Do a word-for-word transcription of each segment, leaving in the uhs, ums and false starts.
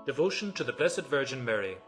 Devotion to the Blessed Virgin Mary.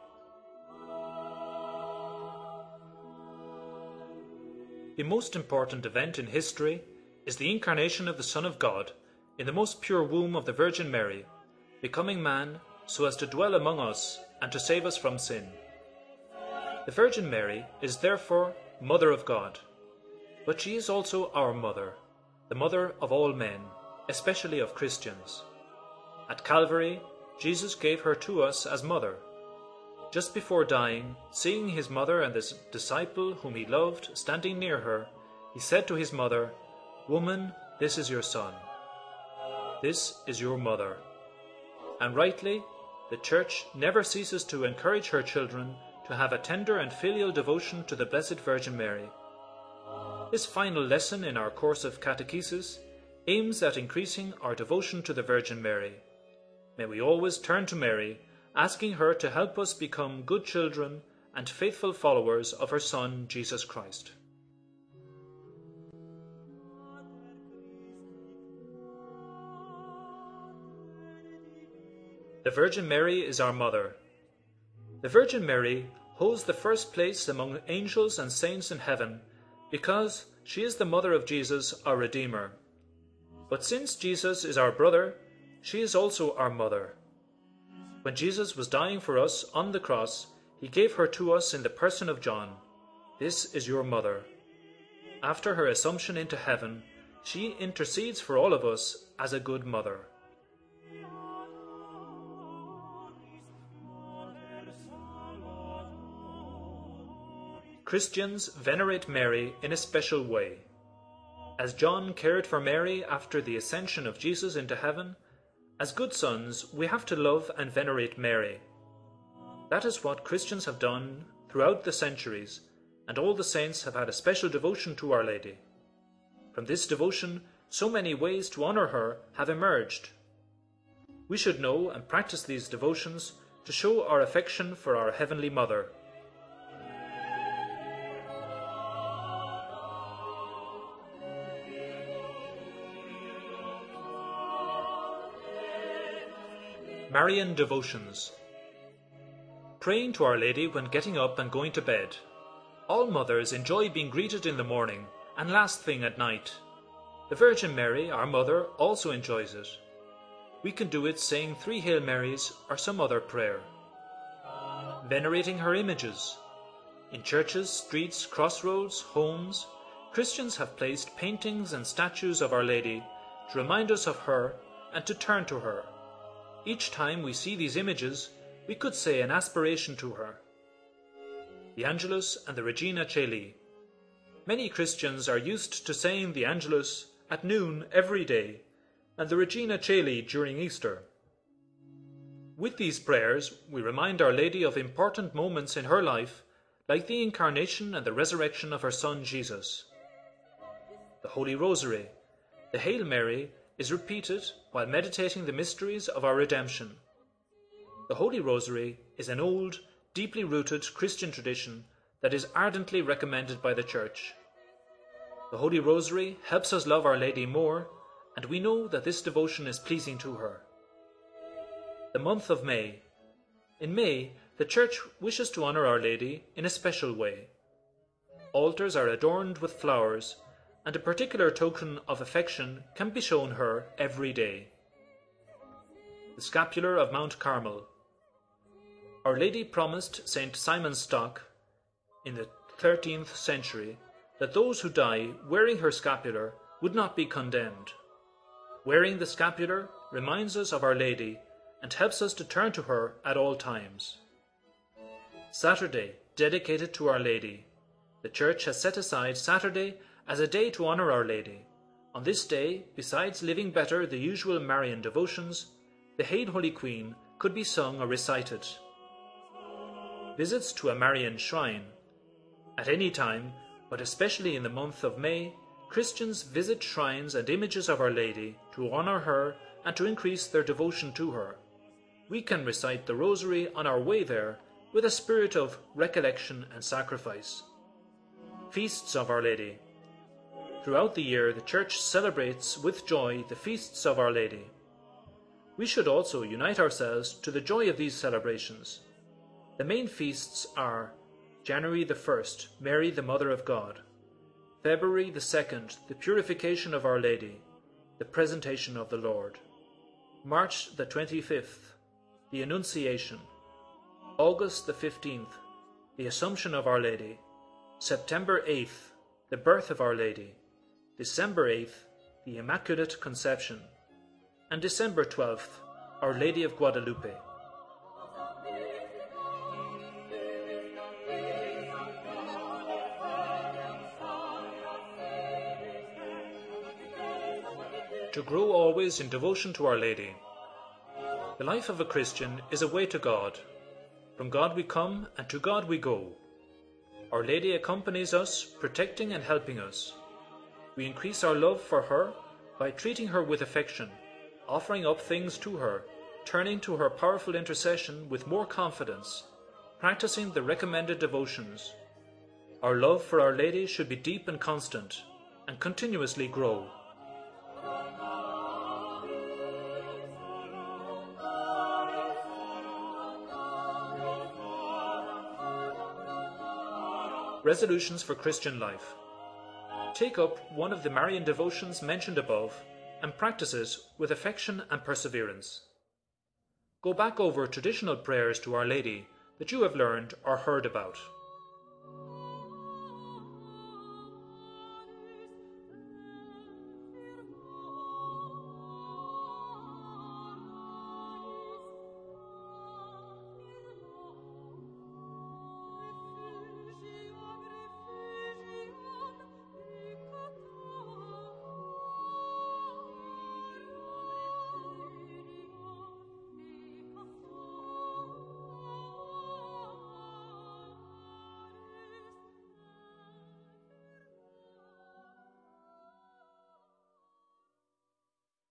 The most important event in history is the incarnation of the Son of God in the most pure womb of the Virgin Mary, becoming man so as to dwell among us and to save us from sin. The Virgin Mary is therefore Mother of God, but she is also our mother, the mother of all men, especially of Christians. At Calvary, Jesus gave her to us as mother. Just before dying, seeing his mother and the disciple whom he loved standing near her, he said to his mother, "Woman, this is your son. This is your mother." And rightly, the Church never ceases to encourage her children to have a tender and filial devotion to the Blessed Virgin Mary. This final lesson in our course of catechesis aims at increasing our devotion to the Virgin Mary. May we always turn to Mary, asking her to help us become good children and faithful followers of her Son, Jesus Christ. The Virgin Mary is our mother. The Virgin Mary holds the first place among angels and saints in heaven because she is the mother of Jesus, our Redeemer. But since Jesus is our brother, she is also our mother. When Jesus was dying for us on the cross, he gave her to us in the person of John. "This is your mother." After her assumption into heaven, she intercedes for all of us as a good mother. Christians venerate Mary in a special way. As John cared for Mary after the ascension of Jesus into heaven, as good sons we have to love and venerate Mary. That is what Christians have done throughout the centuries, and all the saints have had a special devotion to Our Lady. From this devotion, so many ways to honour her have emerged. We should know and practice these devotions to show our affection for our Heavenly Mother. Marian Devotions. Praying to Our Lady when getting up and going to bed. All mothers enjoy being greeted in the morning and last thing at night. The Virgin Mary, our mother, also enjoys it. We can do it saying three Hail Marys or some other prayer. Venerating her images. In churches, streets, crossroads, homes, Christians have placed paintings and statues of Our Lady to remind us of her and to turn to her. Each time we see these images, we could say an aspiration to her. The Angelus and the Regina Caeli. Many Christians are used to saying the Angelus at noon every day and the Regina Caeli during Easter. With these prayers, we remind Our Lady of important moments in her life, like the incarnation and the resurrection of her Son Jesus. The Holy Rosary, the Hail Mary, is repeated while meditating the mysteries of our redemption. The Holy Rosary is an old, deeply rooted Christian tradition that is ardently recommended by the Church. The Holy Rosary helps us love Our Lady more, and we know that this devotion is pleasing to her. The month of May. In May, the Church wishes to honour Our Lady in a special way. Altars are adorned with flowers, and a particular token of affection can be shown her every day. The Scapular of Mount Carmel. Our Lady promised Saint Simon Stock in the thirteenth century that those who die wearing her scapular would not be condemned. Wearing the scapular reminds us of Our Lady and helps us to turn to her at all times. Saturday, dedicated to Our Lady. The Church has set aside Saturday as a day to honour Our Lady. On this day, besides living better the usual Marian devotions, the Hail Holy Queen could be sung or recited. Visits to a Marian shrine. At any time, but especially in the month of May, Christians visit shrines and images of Our Lady to honour her and to increase their devotion to her. We can recite the Rosary on our way there with a spirit of recollection and sacrifice. Feasts of Our Lady. Throughout the year, the Church celebrates with joy the feasts of Our Lady. We should also unite ourselves to the joy of these celebrations. The main feasts are January the first, Mary the Mother of God; February the second, the Purification of Our Lady, the Presentation of the Lord; March the twenty-fifth, the Annunciation; August the fifteenth, the Assumption of Our Lady; September eighth, the Birth of Our Lady; December eighth, the Immaculate Conception; and December twelfth, Our Lady of Guadalupe. To grow always in devotion to Our Lady. The life of a Christian is a way to God. From God we come, and to God we go. Our Lady accompanies us, protecting and helping us. We increase our love for her by treating her with affection, offering up things to her, turning to her powerful intercession with more confidence, practicing the recommended devotions. Our love for Our Lady should be deep and constant, and continuously grow. Resolutions for Christian life. Take up one of the Marian devotions mentioned above and practice it with affection and perseverance. Go back over traditional prayers to Our Lady that you have learned or heard about.